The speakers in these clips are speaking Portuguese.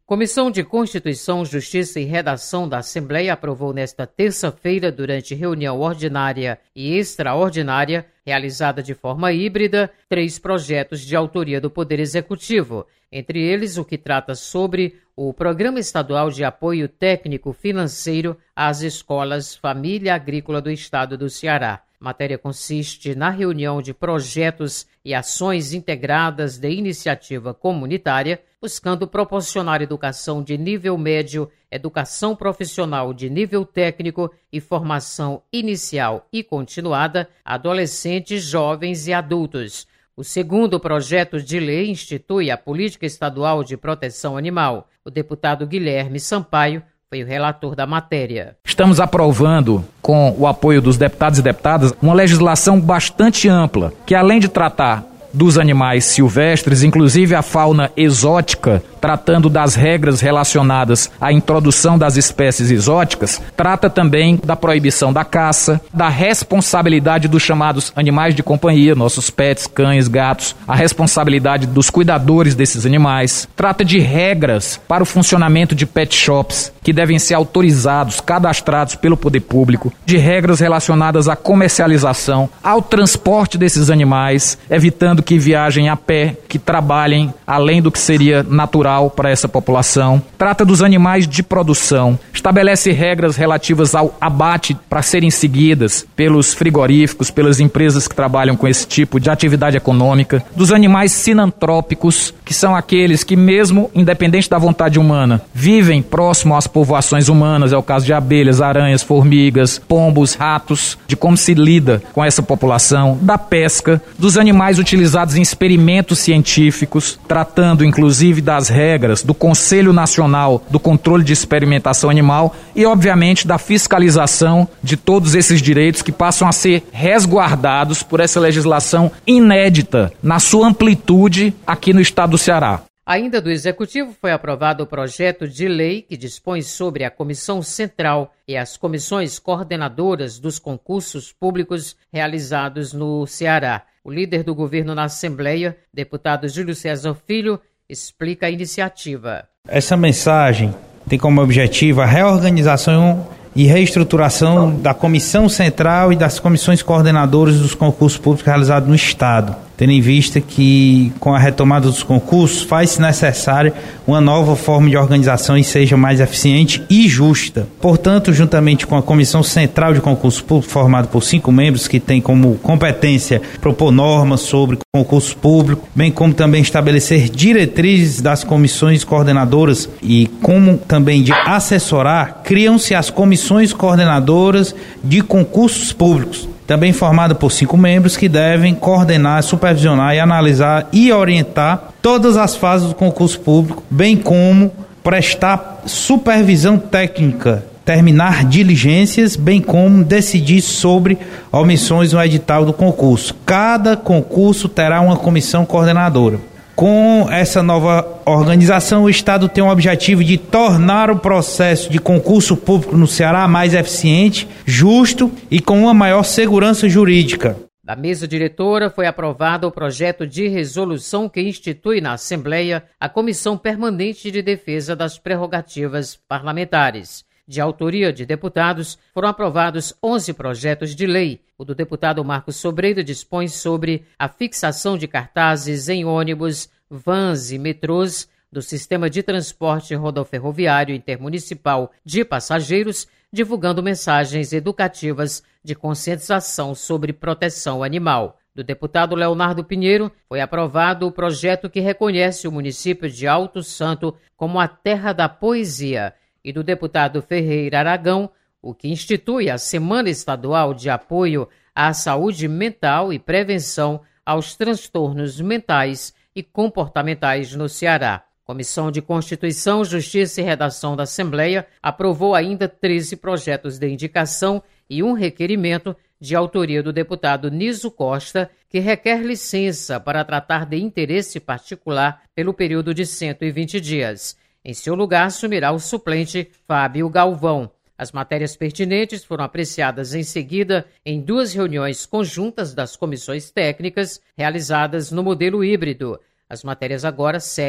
Comissão de Constituição, Justiça e Redação da Assembleia aprovou nesta terça-feira, durante reunião ordinária e extraordinária, realizada de forma híbrida, 3 projetos de autoria do Poder Executivo, entre eles o que trata sobre o Programa Estadual de Apoio Técnico Financeiro às Escolas Família Agrícola do Estado do Ceará. A matéria consiste na reunião de projetos e ações integradas de iniciativa comunitária, buscando proporcionar educação de nível médio, educação profissional de nível técnico e formação inicial e continuada a adolescentes, jovens e adultos. O segundo projeto de lei institui a Política Estadual de Proteção Animal. O deputado Guilherme Sampaio foi o relator da matéria. Estamos aprovando, com o apoio dos deputados e deputadas, uma legislação bastante ampla, que além de tratar dos animais silvestres, inclusive a fauna exótica, tratando das regras relacionadas à introdução das espécies exóticas, trata também da proibição da caça, da responsabilidade dos chamados animais de companhia, nossos pets, cães, gatos, a responsabilidade dos cuidadores desses animais, trata de regras para o funcionamento de pet shops, que devem ser autorizados, cadastrados pelo poder público, de regras relacionadas à comercialização, ao transporte desses animais, evitando que viajem a pé, que trabalhem além do que seria natural para essa população. Trata dos animais de produção, estabelece regras relativas ao abate para serem seguidas pelos frigoríficos, pelas empresas que trabalham com esse tipo de atividade econômica, dos animais sinantrópicos, que são aqueles que, mesmo independente da vontade humana, vivem próximo às povoações humanas, é o caso de abelhas, aranhas, formigas, pombos, ratos, de como se lida com essa população, da pesca, dos animais utilizados em experimentos científicos, tratando inclusive das regras do Conselho Nacional do Controle de Experimentação Animal e, obviamente, da fiscalização de todos esses direitos que passam a ser resguardados por essa legislação inédita na sua amplitude aqui no estado do Ceará. Ainda do Executivo foi aprovado o projeto de lei que dispõe sobre a Comissão Central e as comissões coordenadoras dos concursos públicos realizados no Ceará. O líder do governo na Assembleia, deputado Júlio César Filho, explica a iniciativa. Essa mensagem tem como objetivo a reorganização e reestruturação da Comissão Central e das comissões coordenadoras dos concursos públicos realizados no Estado, tendo em vista que, com a retomada dos concursos, faz-se necessária uma nova forma de organização e seja mais eficiente e justa. Portanto, juntamente com a Comissão Central de Concursos Públicos, formada por 5 membros, que tem como competência propor normas sobre concurso público, bem como também estabelecer diretrizes das comissões coordenadoras e como também de assessorar, criam-se as comissões coordenadoras de concursos públicos, também formada por 5 membros que devem coordenar, supervisionar e analisar e orientar todas as fases do concurso público, bem como prestar supervisão técnica, terminar diligências, bem como decidir sobre omissões no edital do concurso. Cada concurso terá uma comissão coordenadora. Com essa nova organização, o Estado tem o objetivo de tornar o processo de concurso público no Ceará mais eficiente, justo e com uma maior segurança jurídica. Da mesa diretora foi aprovado o projeto de resolução que institui na Assembleia a Comissão Permanente de Defesa das Prerrogativas Parlamentares. De autoria de deputados, foram aprovados 11 projetos de lei. O do deputado Marcos Sobreira dispõe sobre a fixação de cartazes em ônibus, vans e metrôs do Sistema de Transporte Rodoferroviário Intermunicipal de Passageiros, divulgando mensagens educativas de conscientização sobre proteção animal. Do deputado Leonardo Pinheiro, foi aprovado o projeto que reconhece o município de Alto Santo como a terra da poesia, e do deputado Ferreira Aragão, o que institui a Semana Estadual de Apoio à Saúde Mental e Prevenção aos Transtornos Mentais e Comportamentais no Ceará. Comissão de Constituição, Justiça e Redação da Assembleia aprovou ainda 13 projetos de indicação e um requerimento de autoria do deputado Niso Costa, que requer licença para tratar de interesse particular pelo período de 120 dias. Em seu lugar, assumirá o suplente Fábio Galvão. As matérias pertinentes foram apreciadas em seguida em 2 reuniões conjuntas das comissões técnicas realizadas no modelo híbrido. As matérias agora seguem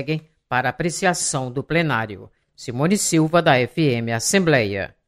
para apreciação do plenário. Simone Silva, da FM Assembleia.